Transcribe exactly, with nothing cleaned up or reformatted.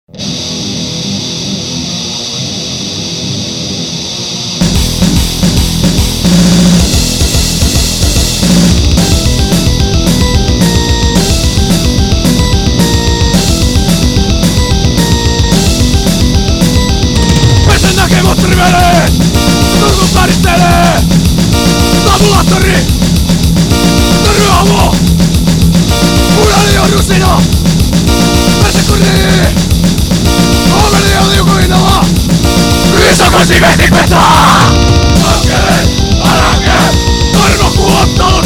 Metsän näkee moottori velee! Turku pärittelee! Tabulaattori! Ryhamo! Punainen on rusina! Persekuri! Omeli on liukuhinnalla! Isokosi veti petaa! Ankele! Aranke! Tarmo kuottanut!